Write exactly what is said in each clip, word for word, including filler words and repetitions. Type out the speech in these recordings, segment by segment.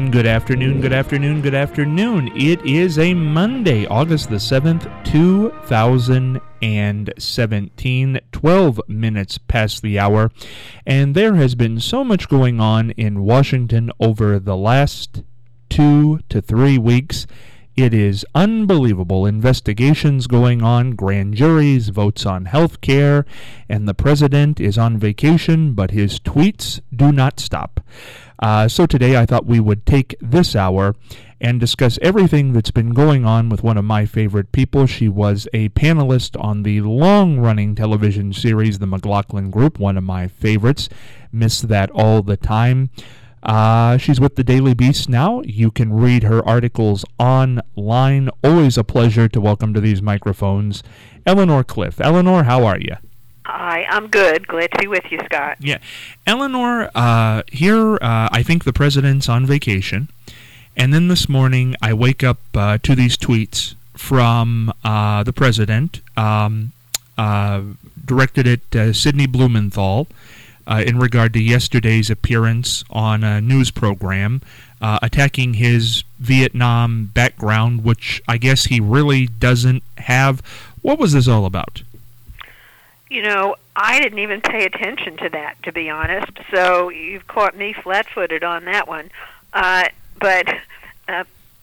afternoon, good afternoon, good afternoon, good afternoon. It is a Monday, August the seventh, two thousand seventeen, twelve minutes past the hour, and there has been so much going on in Washington over the last two to three weeks. It is unbelievable. Investigations going on, grand juries, votes on health care, and the president is on vacation, but his tweets do not stop. Uh, so today I thought we would take this hour and discuss everything that's been going on with one of my favorite people. She was a panelist on the long-running television series, The McLaughlin Group, one of my favorites. Miss that all the time. Uh, she's with the Daily Beast now. You can read her articles online. Always a pleasure to welcome to these microphones Eleanor Cliff. Eleanor, how are you? Hi, I'm good. Glad to be with you, Scott. Yeah. Eleanor, uh, here uh, I think the president's on vacation. And then this morning I wake up uh, to these tweets from uh, the president, um, uh, directed at uh, Sidney Blumenthal, Uh, in regard to yesterday's appearance on a news program, uh, attacking his Vietnam background, which I guess he really doesn't have. What was this all about? You know, I didn't even pay attention to that, to be honest, so you've caught me flat-footed on that one. Uh, but uh,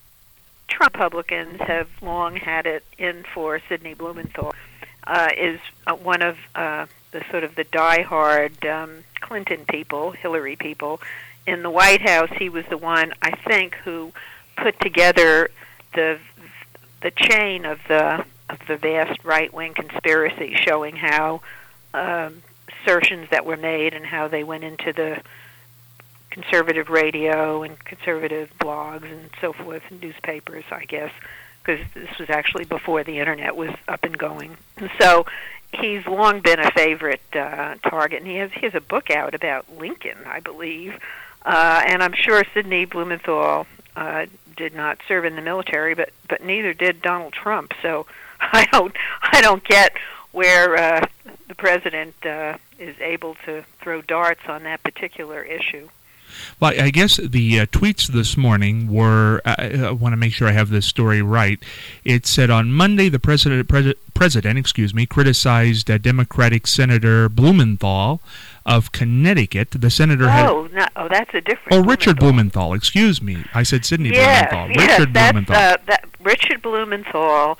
Trump Republicans have long had it in for Sidney Blumenthal, uh, is uh, one of uh, the sort of the diehard um, Clinton people, Hillary people. In the White House, he was the one, I think, who put together the the chain of the of the vast right-wing conspiracy, showing how um, assertions that were made and how they went into the conservative radio and conservative blogs and so forth, and newspapers, I guess, because this was actually before the Internet was up and going. And so he's long been a favorite uh, target, and he has, he has a book out about Lincoln, I believe, uh, and I'm sure Sidney Blumenthal uh, did not serve in the military, but, but neither did Donald Trump, so I don't I don't get where uh, the president uh, is able to throw darts on that particular issue. Well, I guess the uh, tweets this morning were, uh, I want to make sure I have this story right. It said on Monday the president, pres- president excuse me, criticized uh, Democratic Senator Blumenthal of Connecticut. The senator oh, had... No, oh, that's a different Oh, Richard Blumenthal. Blumenthal, excuse me. I said Sidney yes, Blumenthal. Yes, Richard that's, Blumenthal. Uh, that, Richard Blumenthal,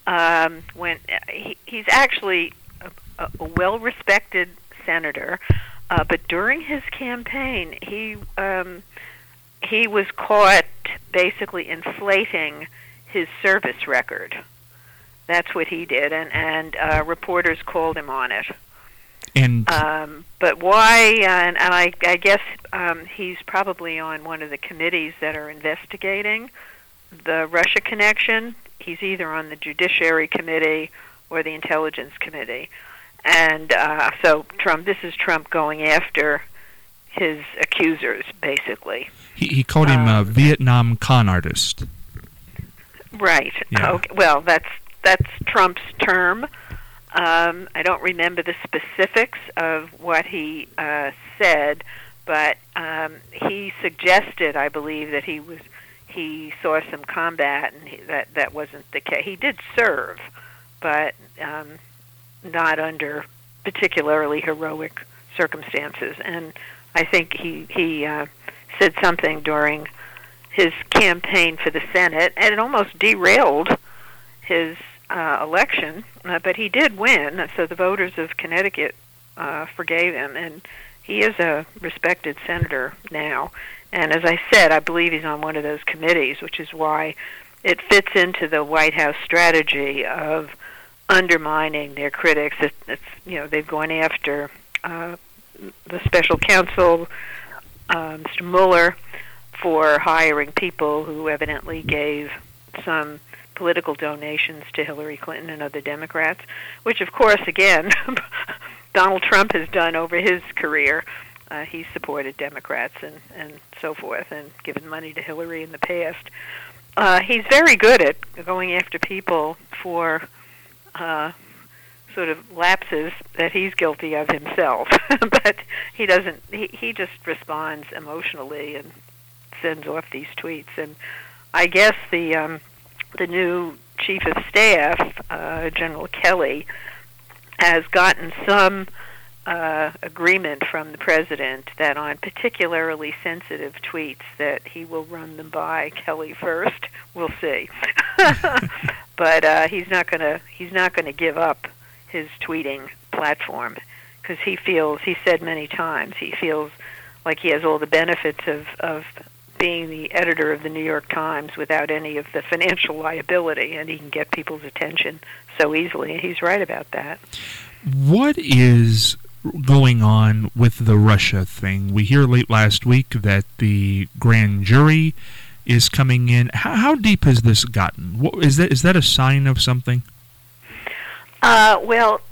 um, when, he, he's actually a, a well-respected senator. Uh, but during his campaign, he um, he was caught basically inflating his service record. That's what he did, and and uh, reporters called him on it. And um, but why? And, and I, I guess um, he's probably on one of the committees that are investigating the Russia connection. He's either on the Judiciary Committee or the Intelligence Committee. And uh, so Trump, this is Trump going after his accusers, basically. He, he called him um, a Vietnam con artist. Right. Yeah. Okay. Well, that's that's Trump's term. Um, I don't remember the specifics of what he uh, said, but um, he suggested, I believe, that he was he saw some combat, and he, that that wasn't the case. He did serve, but. Um, not under particularly heroic circumstances. And I think he, he uh, said something during his campaign for the Senate, and it almost derailed his uh, election, uh, but he did win, so the voters of Connecticut uh, forgave him, and he is a respected senator now. And as I said, I believe he's on one of those committees, which is why it fits into the White House strategy of undermining their critics. It, it's, you know, they've gone after uh, the special counsel, uh, Mister Mueller, for hiring people who evidently gave some political donations to Hillary Clinton and other Democrats, which, of course, again, Donald Trump has done over his career. Uh, he's supported Democrats and, and so forth and given money to Hillary in the past. Uh, he's very good at going after people for Uh, sort of lapses that he's guilty of himself, but he doesn't. He, he just responds emotionally and sends off these tweets. And I guess the um, the new chief of staff, uh, General Kelly, has gotten some uh, agreement from the president that on particularly sensitive tweets that he will run them by Kelly first. We'll see. But uh, he's not going to he's not going to give up his tweeting platform, because he feels, he said many times, he feels like he has all the benefits of, of being the editor of the New York Times without any of the financial liability, and he can get people's attention so easily, and he's right about that. What is going on with the Russia thing? We hear late last week that the grand jury is coming in. How, how deep has this gotten? What, is that is that a sign of something? Uh, well,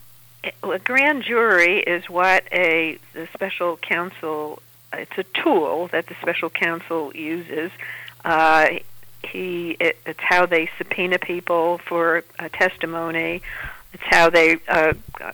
a grand jury is what a the special counsel, it's a tool that the special counsel uses. Uh, he it, it's how they subpoena people for uh, testimony. It's how they uh,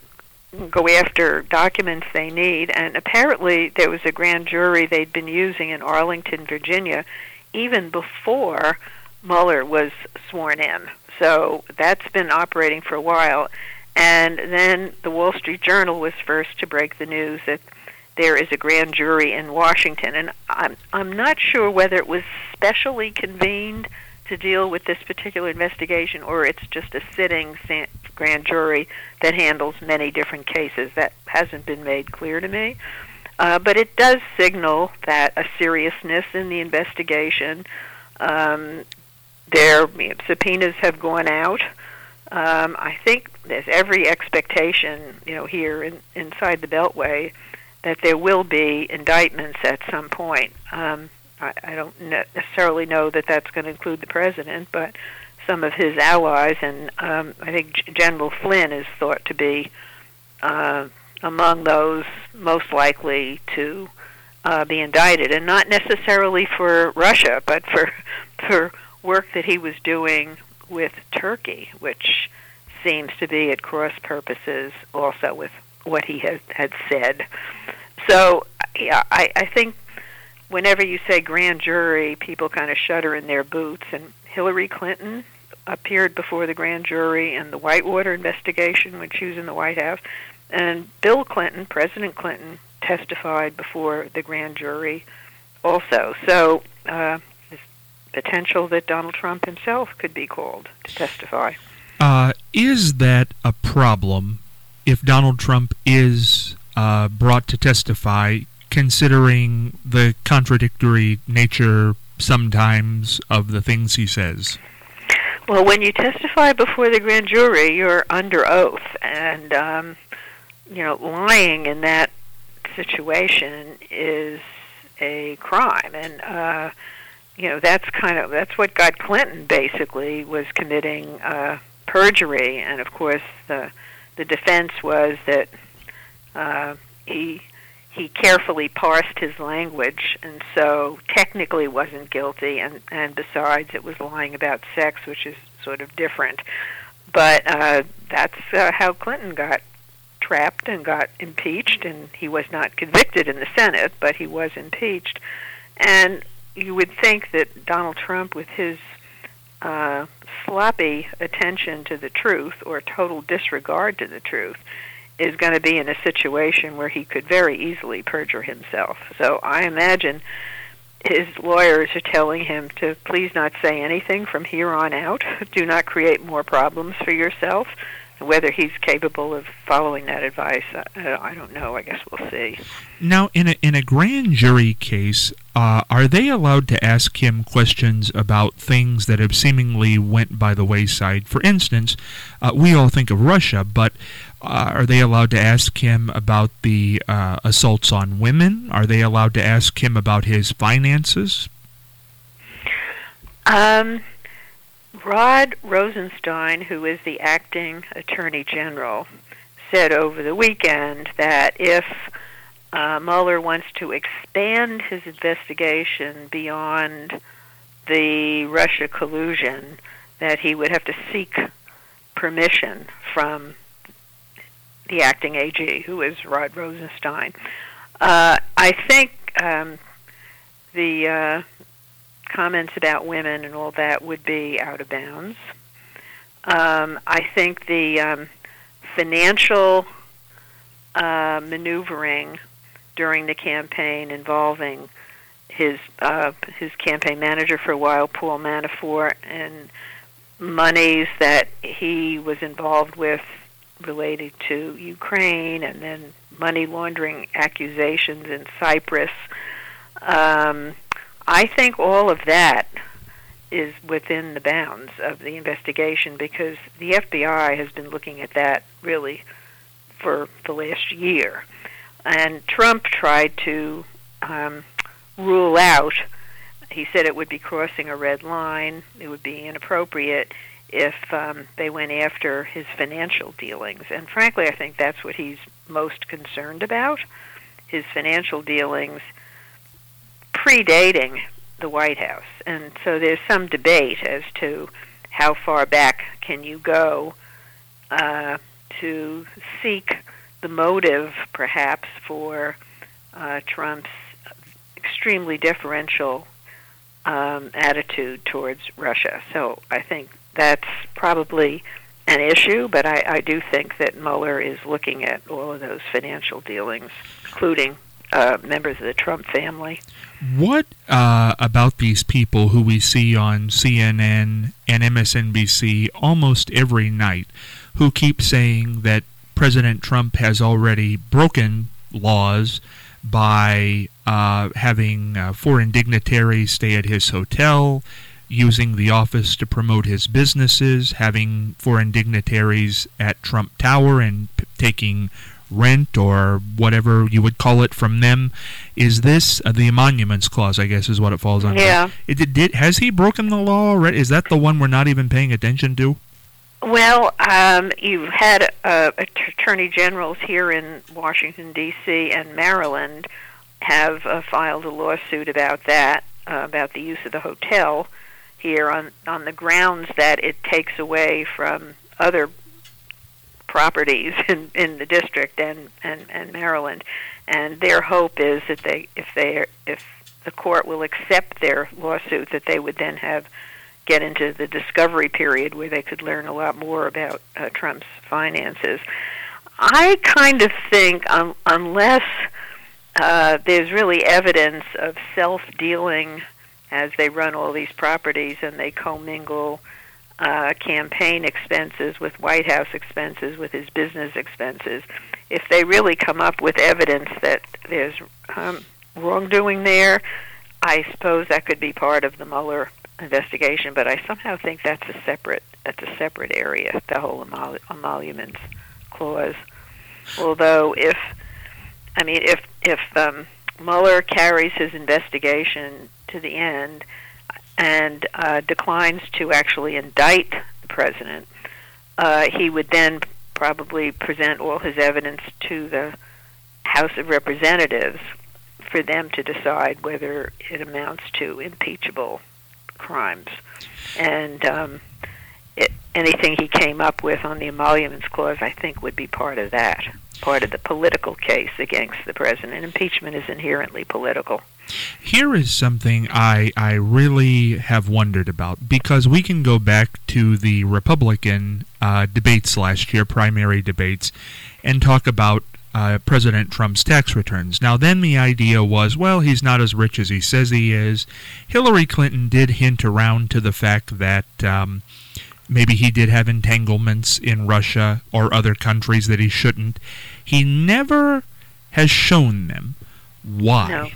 go after documents they need. And apparently there was a grand jury they'd been using in Arlington, Virginia, even before Mueller was sworn in. So that's been operating for a while. And then the Wall Street Journal was first to break the news that there is a grand jury in Washington. And I'm, I'm not sure whether it was specially convened to deal with this particular investigation, or it's just a sitting grand jury that handles many different cases. That hasn't been made clear to me. Uh, but it does signal that a seriousness in the investigation. Um, their you know, subpoenas have gone out. Um, I think there's every expectation, you know, here in, inside the Beltway, that there will be indictments at some point. Um, I, I don't necessarily know that that's going to include the president, but some of his allies, and um, I think General Flynn is thought to be uh, among those most likely to uh, be indicted, and not necessarily for Russia, but for for work that he was doing with Turkey, which seems to be at cross purposes also with what he had, had said. So yeah, I, I think whenever you say grand jury, people kind of shudder in their boots, and Hillary Clinton appeared before the grand jury in the Whitewater investigation when she was in the White House, and Bill Clinton, President Clinton, testified before the grand jury also. So uh, there's potential that Donald Trump himself could be called to testify. Uh, is that a problem if Donald Trump is uh, brought to testify, considering the contradictory nature sometimes of the things he says? Well, when you testify before the grand jury, you're under oath, and um, you know, lying in that situation is a crime, and uh, you know, that's kind of that's what got Clinton basically was committing uh, perjury, and of course the the defense was that uh, he he carefully parsed his language, and so technically wasn't guilty, and and besides it was lying about sex, which is sort of different. But uh, that's uh, how Clinton got trapped and got impeached, and he was not convicted in the Senate, but he was impeached. And you would think that Donald Trump, with his uh, sloppy attention to the truth or total disregard to the truth, is going to be in a situation where he could very easily perjure himself. So I imagine his lawyers are telling him to please not say anything from here on out. Do not create more problems for yourself. Whether he's capable of following that advice, I, I don't know. I guess we'll see. Now, in a in a grand jury case, uh, are they allowed to ask him questions about things that have seemingly went by the wayside? For instance, uh, we all think of Russia, but uh, are they allowed to ask him about the uh, assaults on women? Are they allowed to ask him about his finances? Um. Rod Rosenstein, who is the acting Attorney General, said over the weekend that if uh, Mueller wants to expand his investigation beyond the Russia collusion, that he would have to seek permission from the acting A G, who is Rod Rosenstein. Uh, I think um, the uh, comments about women and all that would be out of bounds. Um, I think the um, financial uh, maneuvering during the campaign involving his uh, his campaign manager for a while, Paul Manafort, and monies that he was involved with related to Ukraine, and then money laundering accusations in Cyprus. Um, I think all of that is within the bounds of the investigation, because the F B I has been looking at that really for the last year. And Trump tried to um, rule out, he said it would be crossing a red line, it would be inappropriate if um, they went after his financial dealings. And frankly, I think that's what he's most concerned about, his financial dealings predating the White House. And so there's some debate as to how far back can you go uh, to seek the motive, perhaps, for uh, Trump's extremely differential um, attitude towards Russia. So I think that's probably an issue, but I, I do think that Mueller is looking at all of those financial dealings, including uh, members of the Trump family. What uh, about these people who we see on C N N and M S N B C almost every night, who keep saying that President Trump has already broken laws by uh, having uh, foreign dignitaries stay at his hotel, using the office to promote his businesses, having foreign dignitaries at Trump Tower and p- taking rent or whatever you would call it from them? Is this uh, the emoluments clause, I guess, is what it falls under? Yeah. It, it, did, has he broken the law already? Is that the one we're not even paying attention to? Well, um, you've had uh, attorney generals here in Washington, D C and Maryland have uh, filed a lawsuit about that, uh, about the use of the hotel here on, on the grounds that it takes away from other properties in, in the district and, and, and Maryland. And their hope is that they, if they, if the court will accept their lawsuit, that they would then have get into the discovery period where they could learn a lot more about uh, Trump's finances. I kind of think um, unless uh, there's really evidence of self-dealing as they run all these properties and they commingle uh, campaign expenses with White House expenses, with his business expenses, if they really come up with evidence that there's um, wrongdoing there, I suppose that could be part of the Mueller investigation, but I somehow think that's a separate that's a separate area, the whole emol- emoluments clause. Although if I mean if if um, Mueller carries his investigation to the end and uh, declines to actually indict the president, uh, he would then probably present all his evidence to the House of Representatives for them to decide whether it amounts to impeachable crimes. And um, it, anything he came up with on the emoluments clause, I think, would be part of that, part of the political case against the president. Impeachment is inherently political. Here is something I, I really have wondered about, because we can go back to the Republican uh, debates last year, primary debates, and talk about Uh, President Trump's tax returns. Now, then the idea was, well, he's not as rich as he says he is. Hillary Clinton did hint around to the fact that um, maybe he did have entanglements in Russia or other countries that he shouldn't. He never has shown them. Why? No.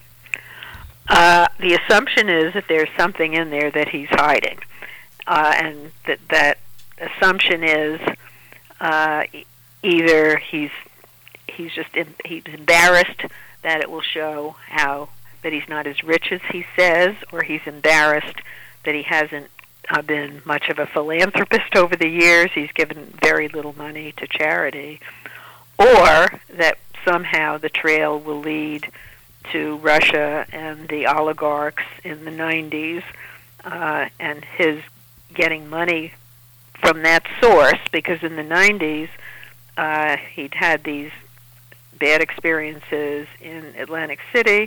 Uh, the assumption is that there's something in there that he's hiding. Uh, and that that assumption is uh, either he's He's just he's embarrassed that it will show how that he's not as rich as he says, or he's embarrassed that he hasn't uh, been much of a philanthropist over the years. He's given very little money to charity, or that somehow the trail will lead to Russia and the oligarchs in the nineties uh, and his getting money from that source, because in the nineties uh, he'd had these bad experiences in Atlantic City,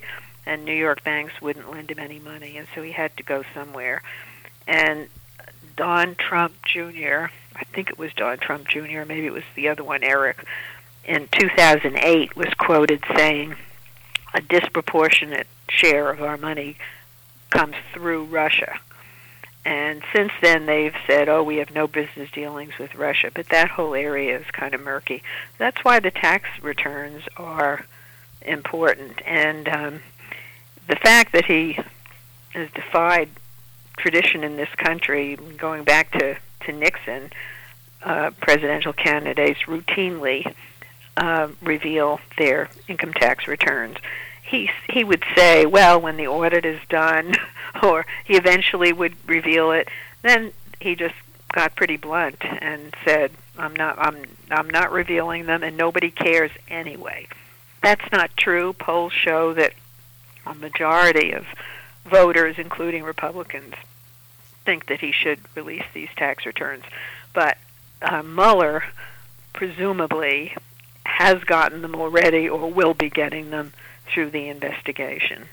and New York banks wouldn't lend him any money, and so he had to go somewhere. And Don Trump Junior, I think it was Don Trump Junior, maybe it was the other one, Eric, in two thousand eight was quoted saying, a disproportionate share of our money comes through Russia. And since then they've said, oh, we have no business dealings with Russia, but that whole area is kind of murky. That's why the tax returns are important. And um, the fact that he has defied tradition in this country, going back to, to Nixon, uh, presidential candidates routinely uh, reveal their income tax returns. He, he would say, well, when the audit is done, or he eventually would reveal it, then he just got pretty blunt and said, I'm not, I'm, I'm not revealing them, and nobody cares anyway. That's not true. Polls show that a majority of voters, including Republicans, think that he should release these tax returns. But uh, Mueller presumably has gotten them already or will be getting them through the investigation.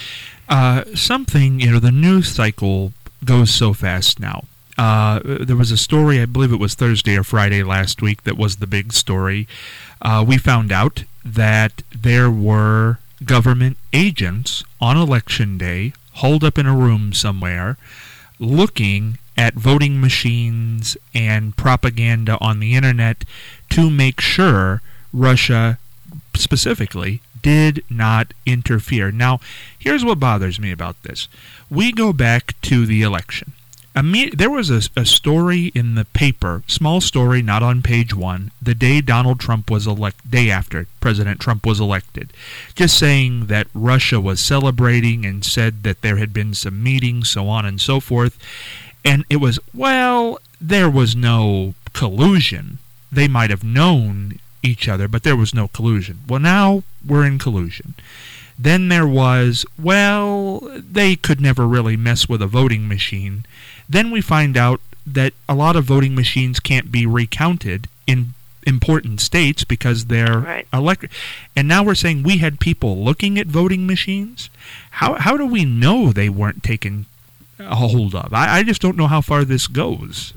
Uh, something, you know, the news cycle goes so fast now. Uh, there was a story, I believe it was Thursday or Friday last week, that was the big story. Uh, we found out that there were government agents on Election Day holed up in a room somewhere looking at voting machines and propaganda on the internet to make sure Russia specifically did not interfere. Now, here's what bothers me about this. We go back to the election. Imme- there was a, a story in the paper, small story, not on page one, the day Donald Trump was elected, day after President Trump was elected, just saying that Russia was celebrating and said that there had been some meetings, so on and so forth. And it was, well, there was no collusion. They might have known each other, but there was no collusion. Well, now we're in collusion. Then there was, well, they could never really mess with a voting machine. Then we find out that a lot of voting machines can't be recounted in important states because they're right. electric. And now we're saying we had people looking at voting machines. How how do we know they weren't taken a hold of? I, I just don't know how far this goes.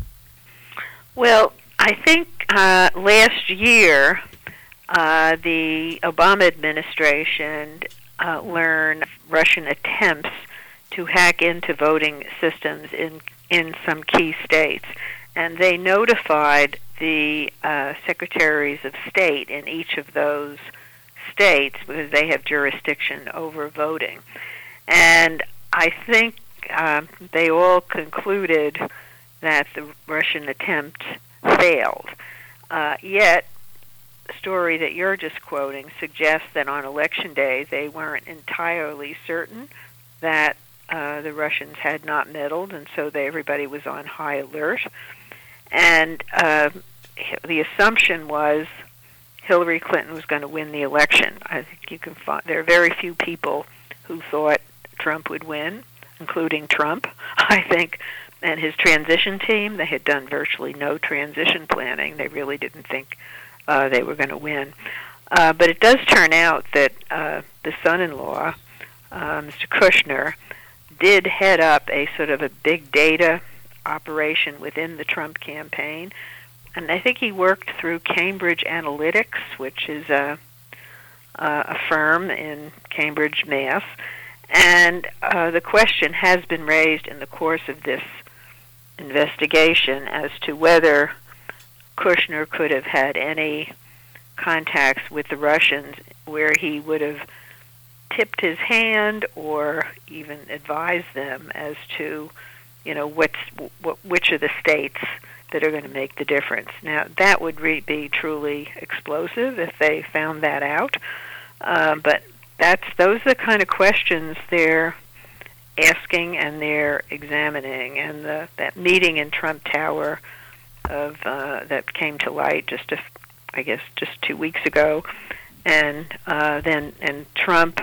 Well, I think uh, last year uh, the Obama administration uh, learned Russian attempts to hack into voting systems in in some key states, and they notified the uh, secretaries of state in each of those states because they have jurisdiction over voting. And I think um, they all concluded that the Russian attempt failed. Uh, yet, the story that you're just quoting suggests that on election day they weren't entirely certain that uh, the Russians had not meddled, and so they, everybody was on high alert. And uh, the assumption was Hillary Clinton was going to win the election. I think you can find there are very few people who thought Trump would win, including Trump, I think, and his transition team. They had done virtually no transition planning. They really didn't think uh, they were going to win. Uh, but it does turn out that uh, the son-in-law, uh, Mister Kushner, did head up a sort of a big data operation within the Trump campaign. And I think he worked through Cambridge Analytics, which is a, a firm in Cambridge, Mass. And uh, the question has been raised in the course of this investigation as to whether Kushner could have had any contacts with the Russians where he would have tipped his hand or even advised them as to, you know, what's, what, which are the states that are going to make the difference. Now, that would re- be truly explosive if they found that out. Uh, but that's those are the kind of questions they're asking and they're examining. And the, that meeting in Trump Tower of uh, that came to light just, a, I guess, just two weeks ago, and uh, then and Trump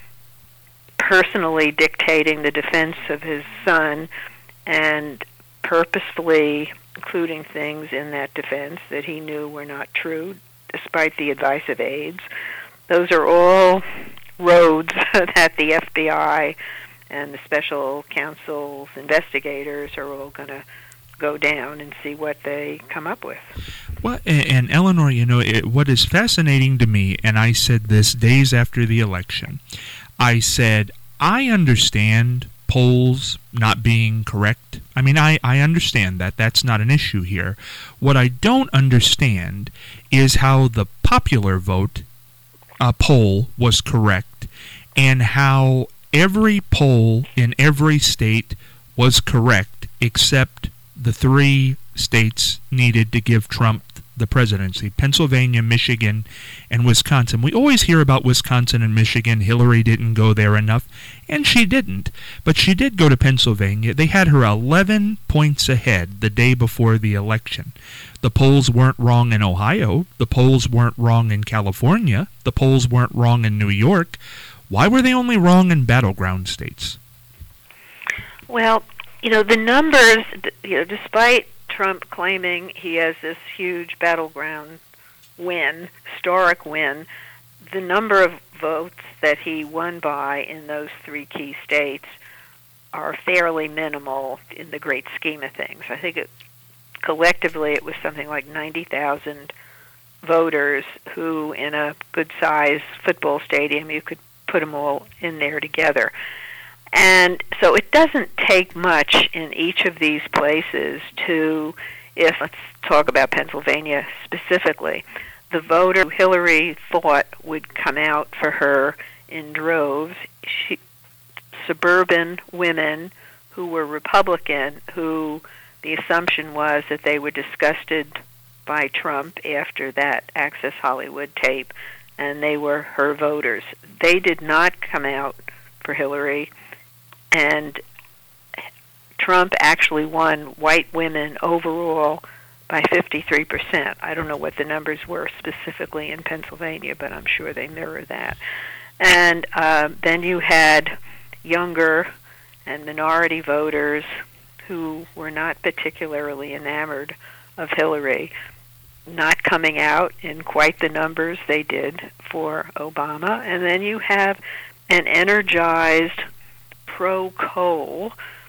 personally dictating the defense of his son and purposefully including things in that defense that he knew were not true, despite the advice of aides. Those are all roads that the F B I and the special counsel's investigators are all going to go down and see what they come up with. Well, and, and Eleanor, you know, it, what is fascinating to me, and I said this days after the election, I said, I understand polls not being correct. I mean, I, I understand that. That's not an issue here. What I don't understand is how the popular vote uh, poll was correct and how every poll in every state was correct except the three states needed to give Trump the presidency: Pennsylvania, Michigan, and Wisconsin. We always hear about Wisconsin and Michigan. Hillary didn't go there enough, and she didn't. But she did go to Pennsylvania. They had her eleven points ahead the day before the election. The polls weren't wrong in Ohio. The polls weren't wrong in California. The polls weren't wrong in New York. Why were they only wrong in battleground states? Well, you know, the numbers, you know, despite Trump claiming he has this huge battleground win, historic win, the number of votes that he won by in those three key states are fairly minimal in the great scheme of things. I think it, collectively it was something like ninety thousand voters who, in a good-sized football stadium, you could put them all in there together. And so it doesn't take much in each of these places to, if, let's talk about Pennsylvania specifically, the voter Hillary thought would come out for her in droves, she, suburban women who were Republican, who the assumption was that they were disgusted by Trump after that Access Hollywood tape, and they were her voters. They did not come out for Hillary. And Trump actually won white women overall by fifty-three percent. I don't know what the numbers were specifically in Pennsylvania, but I'm sure they mirror that. And uh, then you had younger and minority voters who were not particularly enamored of Hillary, not coming out in quite the numbers they did for Obama. And then you have an energized pro-coal,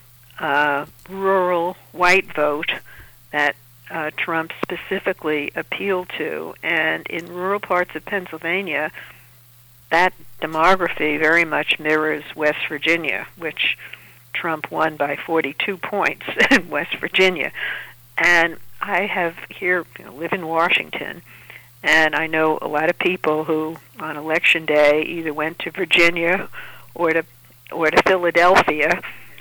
uh, rural white vote that uh, Trump specifically appealed to. And in rural parts of Pennsylvania, that demography very much mirrors West Virginia, which Trump won by forty-two points in West Virginia. And I have here, you know, live in Washington, and I know a lot of people who on election day either went to Virginia or to or to Philadelphia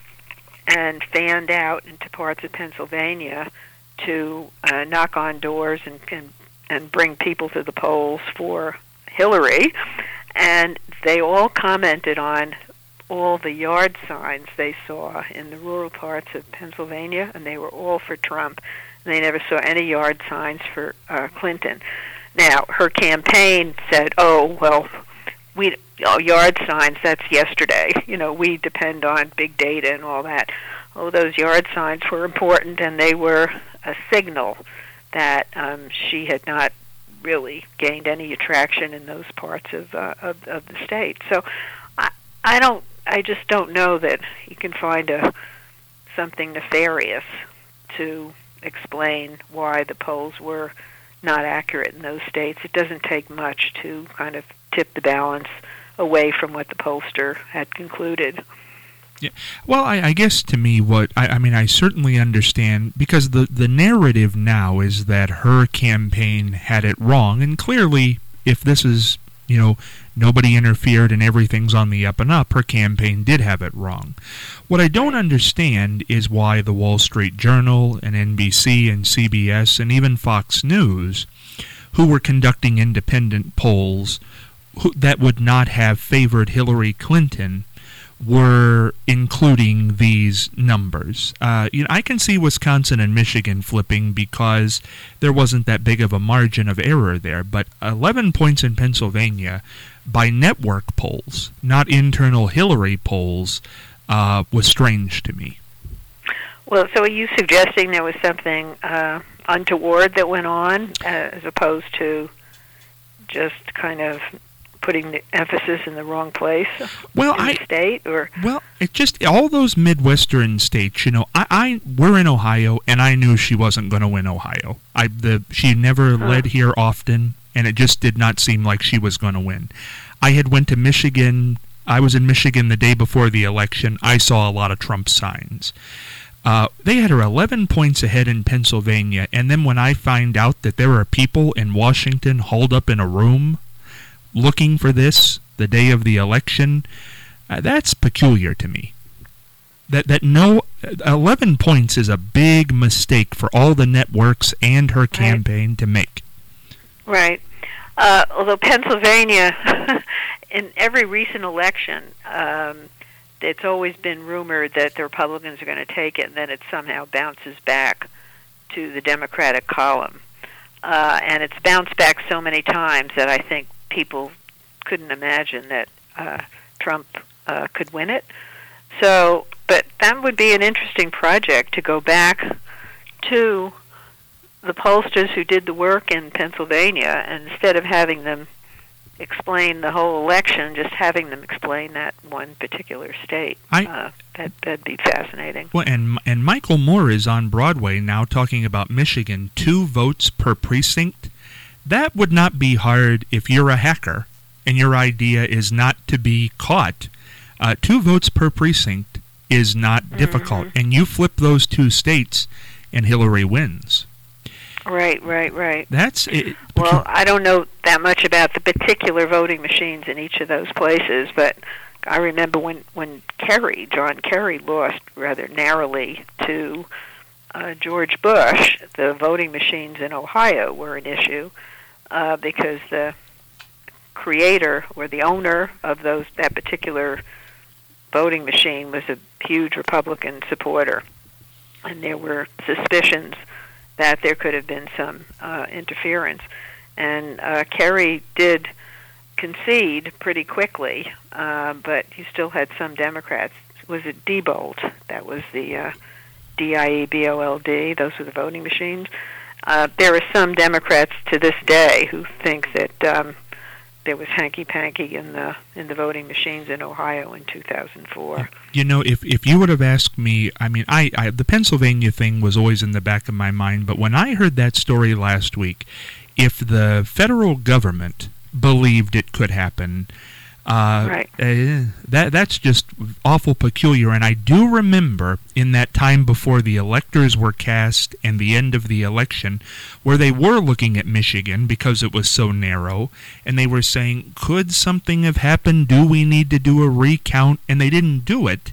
and fanned out into parts of Pennsylvania to uh, knock on doors and, and and bring people to the polls for Hillary. And they all commented on all the yard signs they saw in the rural parts of Pennsylvania, and they were all for Trump. And they never saw any yard signs for uh, Clinton. Now, her campaign said, oh, well, we oh, yard signs, that's yesterday. You know, we depend on big data and all that. Oh, those yard signs were important, and they were a signal that um, she had not really gained any attraction in those parts of, uh, of of the state. So I, I don't, I just don't know that you can find a something nefarious to explain why the polls were not accurate in those states. It doesn't take much to kind of tip the balance away from what the pollster had concluded. Yeah. Well, I, I guess to me, what I, I mean, I certainly understand, because the, the narrative now is that her campaign had it wrong, and clearly, if this is, you know, nobody interfered and everything's on the up and up, her campaign did have it wrong. What I don't understand is why the Wall Street Journal and N B C and C B S and even Fox News, who were conducting independent polls who, that would not have favored Hillary Clinton, were including these numbers. Uh, you know, I can see Wisconsin and Michigan flipping because there wasn't that big of a margin of error there, but eleven points in Pennsylvania by network polls, not internal Hillary polls, uh, was strange to me. Well, so are you suggesting there was something uh, untoward that went on, uh, as opposed to just kind of putting the emphasis in the wrong place well, in I, the state? Or well, it just all those Midwestern states. You know, I, I we're in Ohio, and I knew she wasn't going to win Ohio. I the she never huh. led here often, and it just did not seem like she was going to win. I had went to Michigan. I was in Michigan the day before the election. I saw a lot of Trump signs. Uh, they had her eleven points ahead in Pennsylvania, and then when I find out that there are people in Washington holed up in a room looking for this the day of the election, uh, that's peculiar to me. That that no eleven points is a big mistake for all the networks and her campaign right. to make. Right. Uh, although Pennsylvania, in every recent election, um, it's always been rumored that the Republicans are going to take it, and then it somehow bounces back to the Democratic column. Uh, and it's bounced back so many times that I think people couldn't imagine that uh, Trump uh, could win it. So, but that would be an interesting project to go back to the pollsters who did the work in Pennsylvania, and instead of having them explain the whole election, just having them explain that one particular state. I, uh, that, that'd be fascinating. Well, and and Michael Moore is on Broadway now talking about Michigan, two votes per precinct. That would not be hard if you're a hacker and your idea is not to be caught. Uh, two votes per precinct is not mm-hmm. difficult, and you flip those two states, and Hillary wins. Right, right, right. That's it. Well, I don't know that much about the particular voting machines in each of those places, but I remember when, when Kerry, John Kerry, lost rather narrowly to uh, George Bush, the voting machines in Ohio were an issue uh, because the creator or the owner of those that particular voting machine was a huge Republican supporter, and there were suspicions that there could have been some uh, interference. And uh, Kerry did concede pretty quickly, uh, but he still had some Democrats. Was it Diebold? That was the uh, D I E B O L D. Those were the voting machines. Uh, there are some Democrats to this day who think that um, there was hanky-panky in the in the voting machines in Ohio in two thousand four. You know, if if you would have asked me, I mean, I, I the Pennsylvania thing was always in the back of my mind, but when I heard that story last week, if the federal government believed it could happen, uh, right. uh, that that's just awful peculiar. And I do remember in that time before the electors were cast and the end of the election, where they were looking at Michigan because it was so narrow, and they were saying, could something have happened? Do we need to do a recount? And they didn't do it.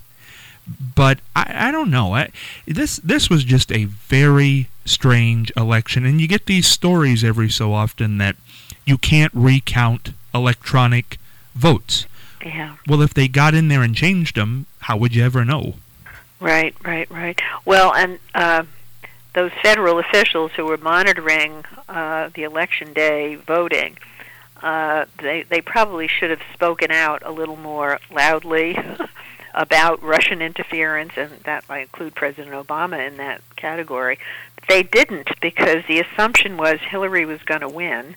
But I, I don't know. I, this this was just a very strange election, and you get these stories every so often that you can't recount electronic votes. Yeah. Well, if they got in there and changed them, how would you ever know? Right, right, right. Well, and uh, those federal officials who were monitoring uh, the election day voting, uh, they they probably should have spoken out a little more loudly about Russian interference, and that might include President Obama in that category. They didn't, because the assumption was Hillary was going to win,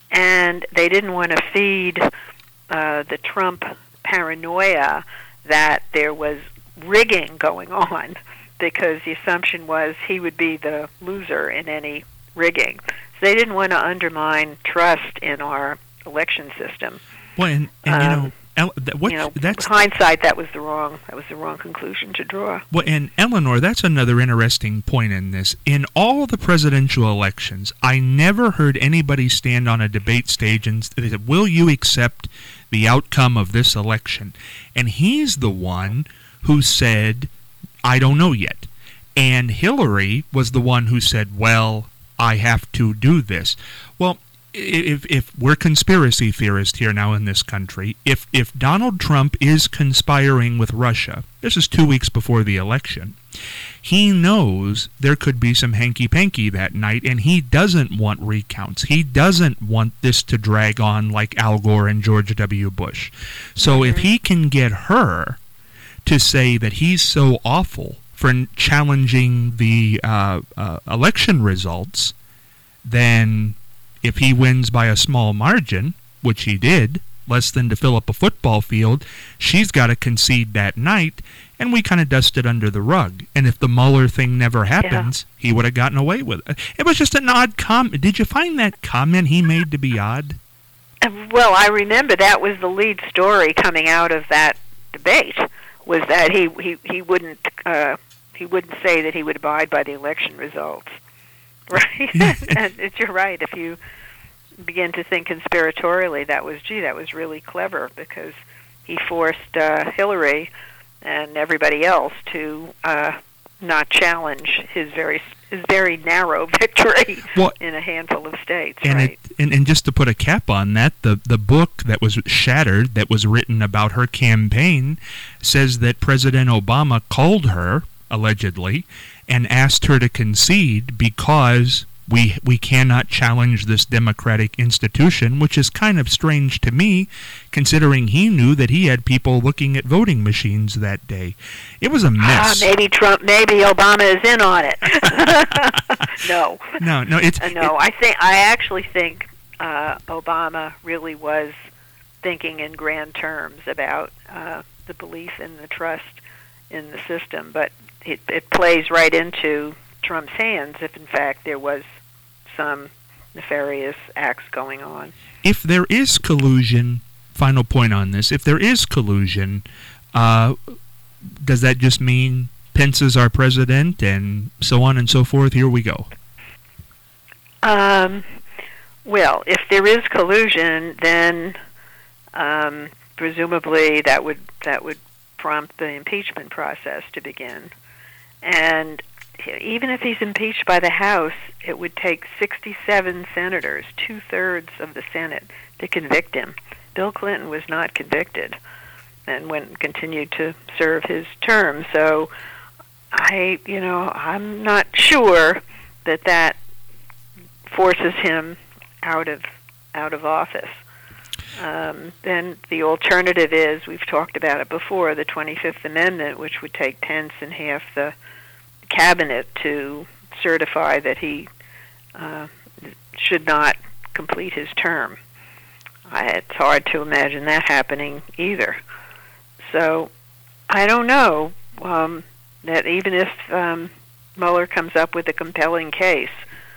and they didn't want to feed uh, the Trump paranoia that there was rigging going on, because the assumption was he would be the loser in any rigging. So they didn't want to undermine trust in our election system. Well, and, and um, you know, El- that, what, you know, that's hindsight, that was the wrong that was the wrong conclusion to draw. Well, and Eleanor, that's another interesting point in this. In all the presidential elections, I never heard anybody stand on a debate stage and say, will you accept the outcome of this election? And he's the one who said, I don't know yet. And Hillary was the one who said, well, I have to do this. Well, If if we're conspiracy theorists here now in this country, if if Donald Trump is conspiring with Russia, this is two weeks before the election, he knows there could be some hanky-panky that night, and he doesn't want recounts. He doesn't want this to drag on like Al Gore and George W. Bush. So mm-hmm. if he can get her to say that he's so awful for challenging the uh, uh, election results, then if he wins by a small margin, which he did, less than to fill up a football field. She's got to concede that night, and we kind of dust it under the rug. And if the Mueller thing never happens, yeah. he would have gotten away with it. It was just an odd comment. Did you find that comment he made to be odd? Well, I remember that was the lead story coming out of that debate, was that he he, he wouldn't uh, he wouldn't say that he would abide by the election results. Right? And it's, you're right. If you begin to think conspiratorially, that was, gee, that was really clever, because he forced uh, Hillary and everybody else to uh, not challenge his very his very narrow victory well, in a handful of states. And, right? it, and and just to put a cap on that, the the book that was shattered, that was written about her campaign, says that President Obama called her, allegedly, and asked her to concede because we we cannot challenge this democratic institution, which is kind of strange to me, considering he knew that he had people looking at voting machines that day. It was a mess. Ah, maybe Trump, maybe Obama is in on it. no, no, no. It's uh, no. It, I think I actually think uh, Obama really was thinking in grand terms about uh, the belief and the trust in the system, but it, it plays right into Trump's hands if, in fact, there was some nefarious acts going on. If there is collusion, final point on this, if there is collusion, uh, does that just mean Pence is our president and so on and so forth? Here we go. Um, well, if there is collusion, then um, presumably that would that would prompt the impeachment process to begin. And even if he's impeached by the House, it would take sixty-seven senators, two-thirds of the Senate, to convict him. Bill Clinton was not convicted and went continued to serve his term. So I, you know, I'm not sure that that forces him out of out of office. Um, then the alternative is, we've talked about it before, the twenty-fifth Amendment, which would take Pence and half the cabinet to certify that he uh, should not complete his term. I, it's hard to imagine that happening either. So I don't know um, that even if um, Mueller comes up with a compelling case,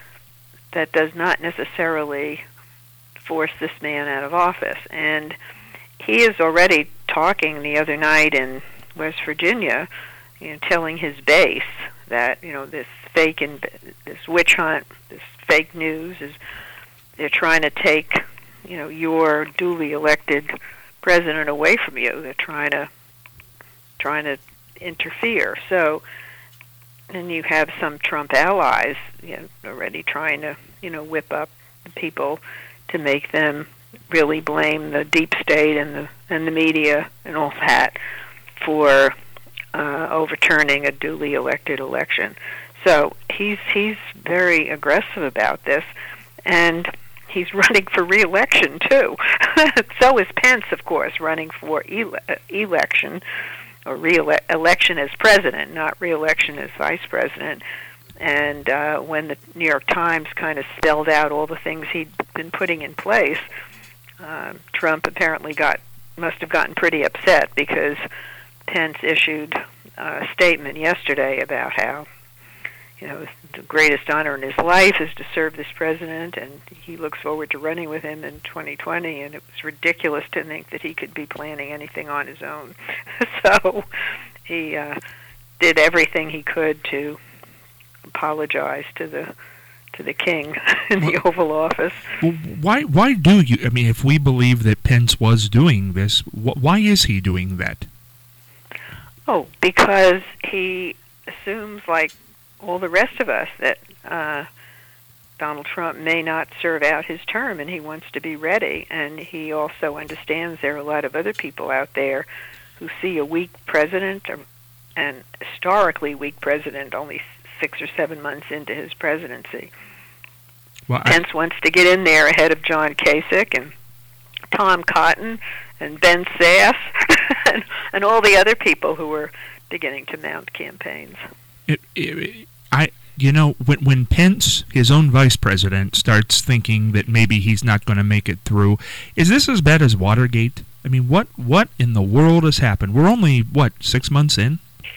that does not necessarily force this man out of office. And he is already talking the other night in West Virginia, you know, telling his base that, you know, this fake and this witch hunt, this fake news is, they're trying to take, you know, your duly elected president away from you. They're trying to trying to interfere. So, and you have some Trump allies, you know, already trying to, you know, whip up the people to make them really blame the deep state and the and the media and all that for uh, overturning a duly elected election. So he's he's very aggressive about this, and he's running for re-election too. So is Pence, of course, running for ele- election or re-election as president, not re-election as vice president. And uh, when the New York Times kind of spelled out all the things he'd been putting in place, uh, Trump apparently got must have gotten pretty upset, because Pence issued a statement yesterday about how, you know, the greatest honor in his life is to serve this president, and he looks forward to running with him in twenty twenty, and it was ridiculous to think that he could be planning anything on his own. So he uh, did everything he could to apologize to the to the king in the well, Oval Office. Well, why why do you, I mean, if we believe that Pence was doing this, wh- why is he doing that? Oh, because he assumes, like all the rest of us, that uh, Donald Trump may not serve out his term, and he wants to be ready. And he also understands there are a lot of other people out there who see a weak president, or, and historically weak president, only six or seven months into his presidency. Well, Pence I... wants to get in there ahead of John Kasich and Tom Cotton and Ben Sasse and, and all the other people who were beginning to mount campaigns. It, it, I You know, when, when Pence, his own vice president, starts thinking that maybe he's not going to make it through, is this as bad as Watergate? I mean, what what in the world has happened? We're only, what, six months in?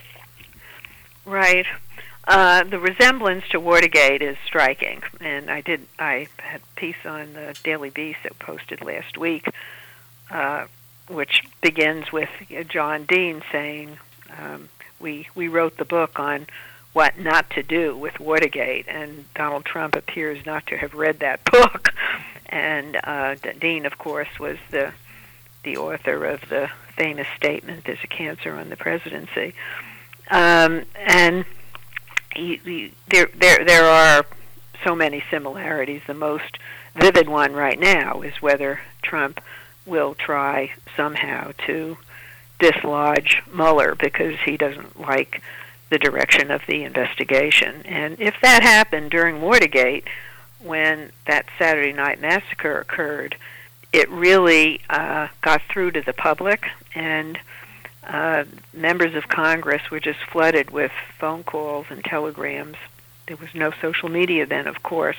Right. Uh, the resemblance to Watergate is striking, and I did. I had a piece on the Daily Beast that posted last week, uh, which begins with John Dean saying, um, "We we wrote the book on what not to do with Watergate," and Donald Trump appears not to have read that book. And uh, Dean, of course, was the the author of the famous statement, "There's a cancer on the presidency," um, and. He, he, there, there, there are so many similarities. The most vivid one right now is whether Trump will try somehow to dislodge Mueller because he doesn't like the direction of the investigation. And if that happened during Watergate, when that Saturday night massacre occurred, it really uh, got through to the public, and Uh, members of Congress were just flooded with phone calls and telegrams. There was no social media then, of course,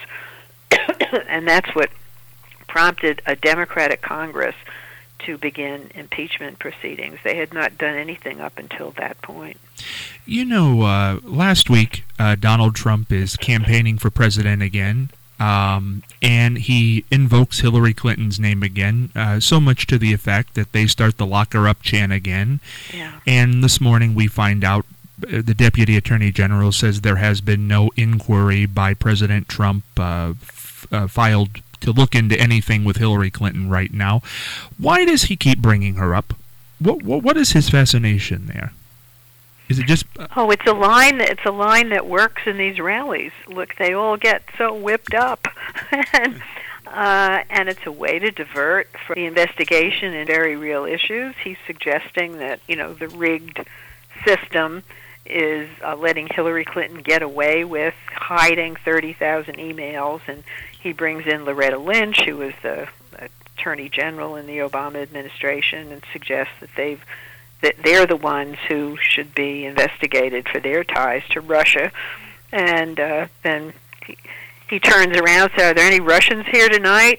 and that's what prompted a Democratic Congress to begin impeachment proceedings. They had not done anything up until that point. You know, uh, last week, uh, Donald Trump is campaigning for president again. Um, and he invokes Hillary Clinton's name again, uh, so much to the effect that they start the lock her up chant again. Yeah. And this morning we find out uh, the Deputy Attorney General says there has been no inquiry by President Trump uh, f- uh, filed to look into anything with Hillary Clinton right now. Why does he keep bringing her up? What What, what is his fascination there? Is it just? Uh, oh, it's a line. It's a line that works in these rallies. Look, they all get so whipped up, and uh, and it's a way to divert from the investigation in very real issues. He's suggesting that you know the rigged system is uh, letting Hillary Clinton get away with hiding thirty thousand emails, and he brings in Loretta Lynch, who was the Attorney General in the Obama administration, and suggests that they've that they're the ones who should be investigated for their ties to Russia. And uh, then he, he turns around and says, "Are there any Russians here tonight?"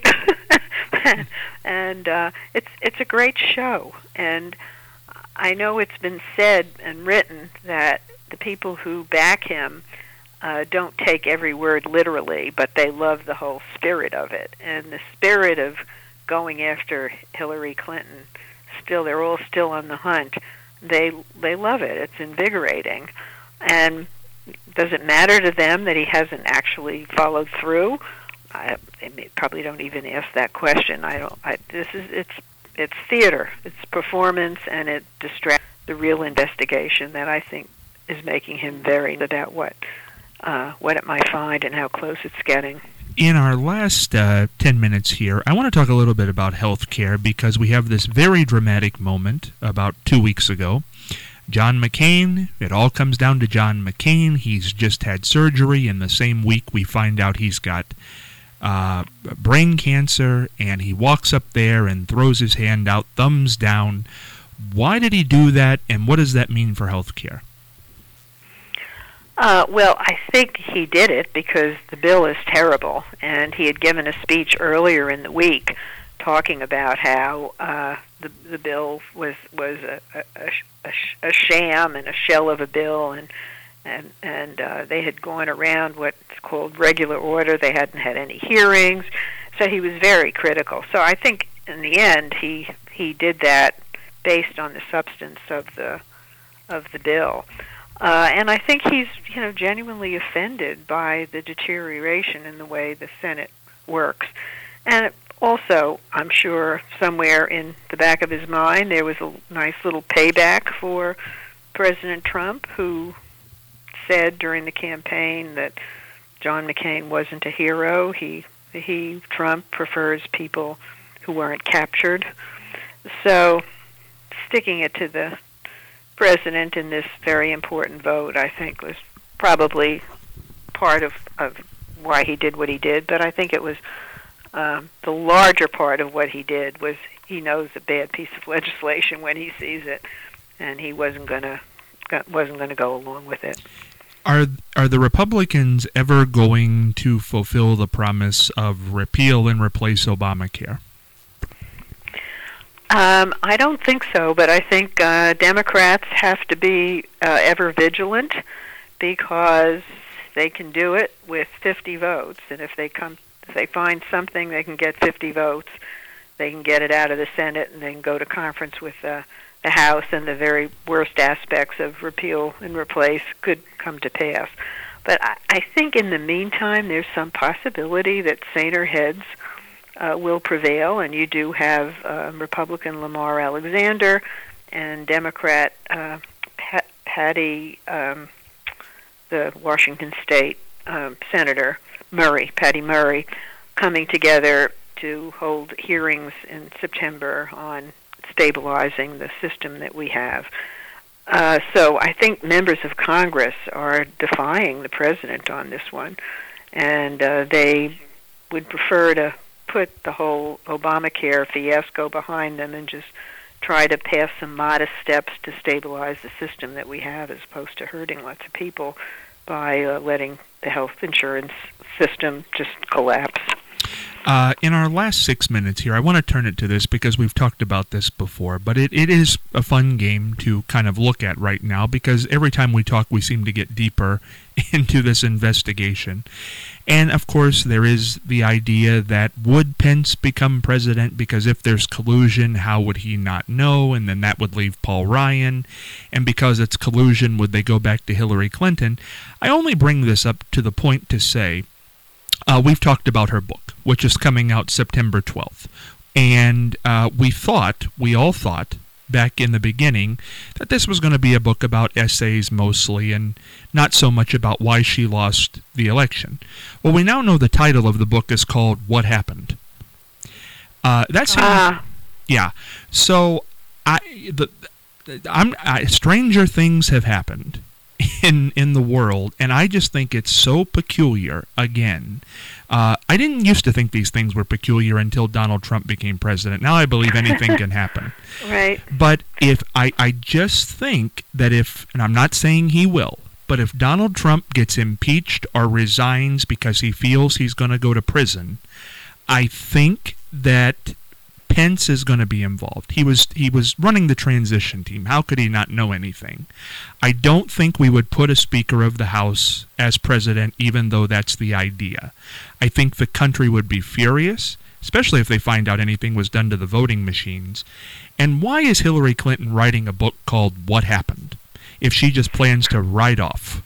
and uh, it's it's a great show. And I know it's been said and written that the people who back him uh, don't take every word literally, but they love the whole spirit of it. And the spirit of going after Hillary Clinton, still they're all still on the hunt. They they love it. It's invigorating. And does it matter to them that he hasn't actually followed through? I they may, probably don't even ask that question. I don't. I, this is it's it's theater. It's performance, and it distracts the real investigation that I think is making him very about what uh, what it might find and how close it's getting. In our last uh, ten minutes here, I want to talk a little bit about health care because we have this very dramatic moment about two weeks ago. John McCain, it all comes down to John McCain. He's just had surgery. In the same week, we find out he's got uh, brain cancer, and he walks up there and throws his hand out, thumbs down. Why did he do that, and what does that mean for health care? Uh, well, I think he did it because the bill is terrible, and he had given a speech earlier in the week talking about how uh, the the bill was was a, a, a, a sham and a shell of a bill, and and and uh, they had gone around what's called regular order. They hadn't had any hearings, so he was very critical. So I think in the end he he did that based on the substance of the of the bill. Uh, and I think he's, you know, genuinely offended by the deterioration in the way the Senate works. And also, I'm sure somewhere in the back of his mind there was a nice little payback for President Trump, who said during the campaign that John McCain wasn't a hero. He, he, Trump, prefers people who weren't captured. So, sticking it to the president in this very important vote, I think, was probably part of, of why he did what he did. But I think it was um, the larger part of what he did was he knows a bad piece of legislation when he sees it, and he wasn't gonna wasn't gonna go along with it. Are are the Republicans ever going to fulfill the promise of repeal and replace Obamacare? Um, I don't think so, but I think uh, Democrats have to be uh, ever vigilant because they can do it with fifty votes, and if they come, if they find something, they can get fifty votes. They can get it out of the Senate, and they can go to conference with uh, the House, and the very worst aspects of repeal and replace could come to pass. But I, I think in the meantime, there's some possibility that saner heads uh, will prevail, and you do have uh, Republican Lamar Alexander and Democrat uh, Pat, Patty, um, the Washington State um, Senator Murray, Patty Murray, coming together to hold hearings in September on stabilizing the system that we have. Uh, so I think members of Congress are defying the president on this one, and uh, they would prefer to put the whole Obamacare fiasco behind them and just try to pass some modest steps to stabilize the system that we have as opposed to hurting lots of people by uh, letting the health insurance system just collapse. Uh, in our last six minutes here, I want to turn it to this because we've talked about this before, but it, it is a fun game to kind of look at right now because every time we talk, we seem to get deeper into this investigation. And, of course, there is the idea that would Pence become president because if there's collusion, how would he not know? And then that would leave Paul Ryan. And because it's collusion, would they go back to Hillary Clinton? I only bring this up to the point to say, Uh, we've talked about her book, which is coming out September twelfth. And uh, we thought, we all thought, back in the beginning, that this was going to be a book about essays mostly and not so much about why she lost the election. Well, we now know the title of the book is called What Happened. Uh, that's ah. Yeah. So, I, the, I'm, I, stranger things have happened in in the world, and I just think it's so peculiar. Again, uh, I didn't used to think these things were peculiar until Donald Trump became president. Now I believe anything can happen. Right. But if I, I just think that if, and I'm not saying he will, but if Donald Trump gets impeached or resigns because he feels he's going to go to prison, I think that Pence is going to be involved. He was he was running the transition team. How could he not know anything? I don't think we would put a Speaker of the House as president, even though that's the idea. I think the country would be furious, especially if they find out anything was done to the voting machines. And why is Hillary Clinton writing a book called What Happened if she just plans to write off?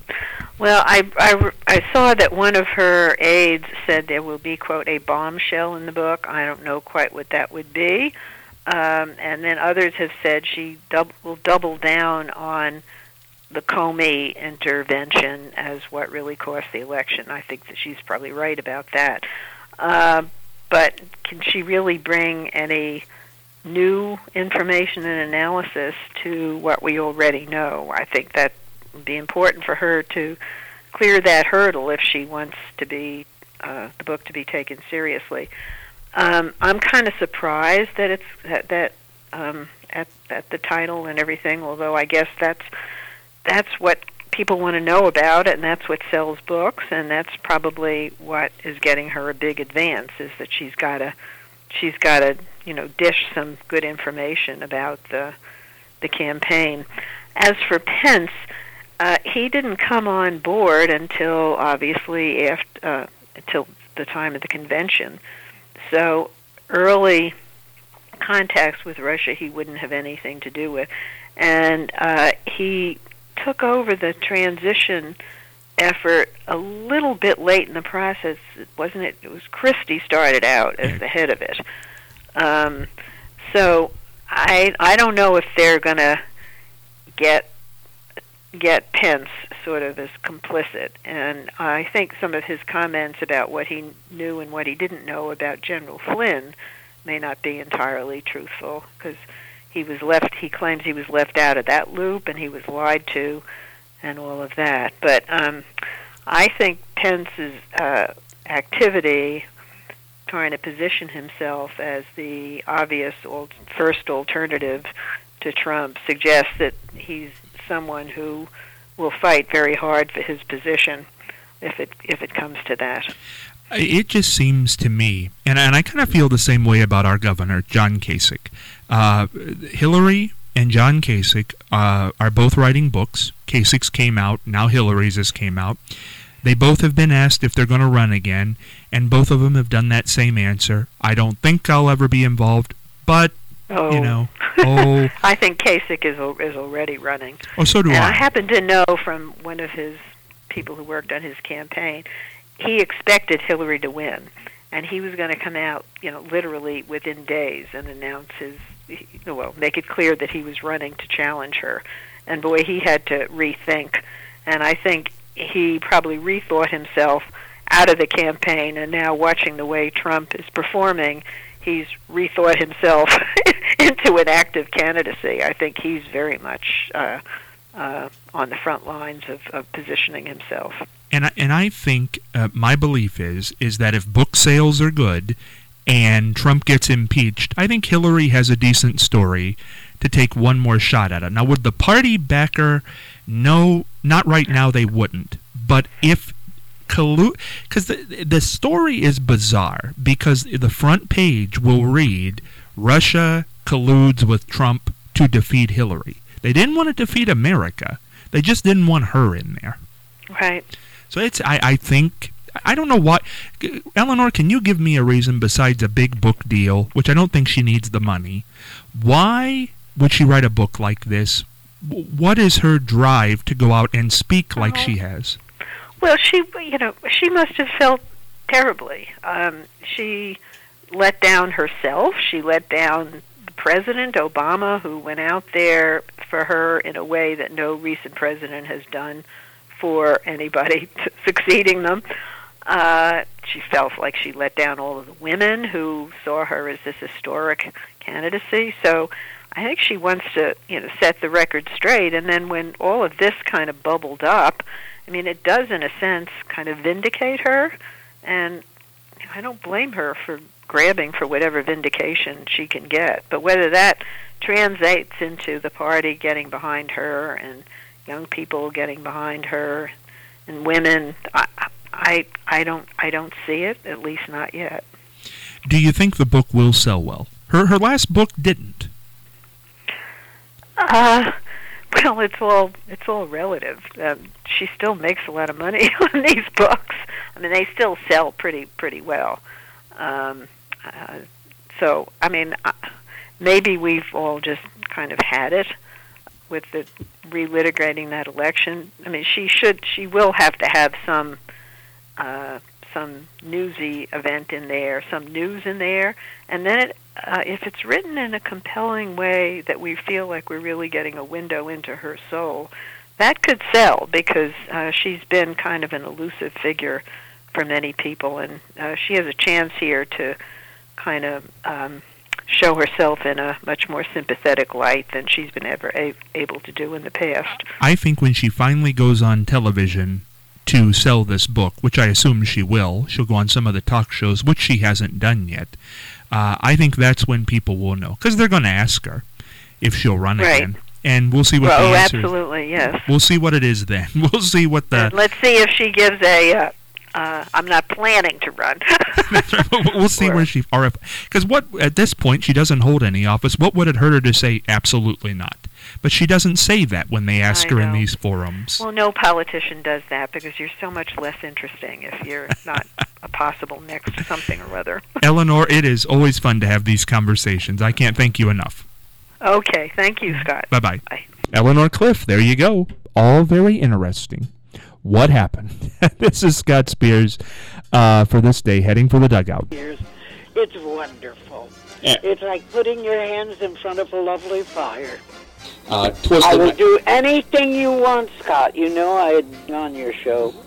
Well, I, I, I saw that one of her aides said there will be, quote, a bombshell in the book. I don't know quite what that would be. Um, and then others have said she dub- will double down on the Comey intervention as what really cost the election. I think that she's probably right about that. Uh, but can she really bring any new information and analysis to what we already know? I think that would be important for her to clear that hurdle if she wants to be uh, the book to be taken seriously. Um, I'm kind of surprised that it's that, that um, at at the title and everything. Although I guess that's that's what people want to know about, and that's what sells books, and that's probably what is getting her a big advance. Is that she's got to she's got to you know dish some good information about the the campaign. As for Pence, Uh, he didn't come on board until, obviously, after, uh, until the time of the convention. So early contacts with Russia he wouldn't have anything to do with. And uh, he took over the transition effort a little bit late in the process, wasn't it? It was Christie started out as the head of it. Um, so I I don't know if they're going to get get Pence sort of as complicit. And I think some of his comments about what he knew and what he didn't know about General Flynn may not be entirely truthful, because he was left, he claims he was left out of that loop and he was lied to and all of that. But um, I think Pence's uh, activity trying to position himself as the obvious old, first alternative to Trump suggests that he's someone who will fight very hard for his position if it if it comes to that. It just seems to me, and, and I kind of feel the same way about our governor, John Kasich. Uh, Hillary and John Kasich uh, are both writing books. Kasich's came out, now Hillary's has came out. They both have been asked if they're going to run again, and both of them have done that same answer. I don't think I'll ever be involved, but, oh. you know, oh. I think Kasich is, is already running. Oh, so do and I. I happen to know from one of his people who worked on his campaign, he expected Hillary to win, and he was going to come out, you know, literally within days and announce his, well, make it clear that he was running to challenge her. And boy, he had to rethink. And I think he probably rethought himself out of the campaign, and now watching the way Trump is performing, he's rethought himself into an active candidacy. I think he's very much uh, uh, on the front lines of, of positioning himself. And I, and I think uh, my belief is is that if book sales are good and Trump gets impeached, I think Hillary has a decent story to take one more shot at it. Now, would the party back her? No, not right now, they wouldn't. But if collude, because the, the story is bizarre, because the front page will read, Russia colludes with Trump to defeat Hillary. They didn't want to defeat America. They just didn't want her in there. Right. So it's, I, I think, I don't know what, Eleanor, can you give me a reason besides a big book deal, which I don't think she needs the money, why would she write a book like this? What is her drive to go out and speak like uh-huh. she has? Well, she, you know, she must have felt terribly. Um, she let down herself. She let down the president, Obama, who went out there for her in a way that no recent president has done for anybody t- succeeding them. Uh, she felt like she let down all of the women who saw her as this historic candidacy. So I think she wants to, you know, set the record straight. And then when all of this kind of bubbled up, I mean, it does, in a sense, kind of vindicate her. And I don't blame her for grabbing for whatever vindication she can get. But whether that translates into the party getting behind her and young people getting behind her and women, I, I, I don't, I don't see it. At least not yet. Do you think the book will sell well? Her, her last book didn't. Uh, well, it's all, it's all relative. Um, she still makes a lot of money on these books. I mean, they still sell pretty, pretty well. Um, uh, so, I mean, uh, maybe we've all just kind of had it with the relitigating that election. I mean, she should, she will have to have some, uh, some newsy event in there, some news in there, and then it, uh, if it's written in a compelling way that we feel like we're really getting a window into her soul, that could sell, because uh, she's been kind of an elusive figure for many people, and uh, she has a chance here to kind of um, show herself in a much more sympathetic light than she's been ever a- able to do in the past. I think when she finally goes on television to sell this book, which I assume she will, she'll go on some of the talk shows, which she hasn't done yet, uh, I think that's when people will know, because they're going to ask her if she'll run right. again. And we'll see what well, the answer is. Oh, absolutely, yes. We'll see what it is then. We'll see what the... And let's see if she gives a... Uh, Uh, I'm not planning to run. We'll see or, where she... Because what at this point, she doesn't hold any office. What would it hurt her to say absolutely not? But she doesn't say that when they ask I her know. in these forums. Well, no politician does that, because you're so much less interesting if you're not a possible next something or other. Eleanor, it is always fun to have these conversations. I can't thank you enough. Okay, thank you, Scott. Bye-bye. Bye. Eleanor Cliff, there you go. All very interesting. What happened? This is Scott Spears uh, for this day, heading for the dugout. It's wonderful. Yeah. It's like putting your hands in front of a lovely fire. Uh, I will do anything you want, Scott. You know I'd be on your show.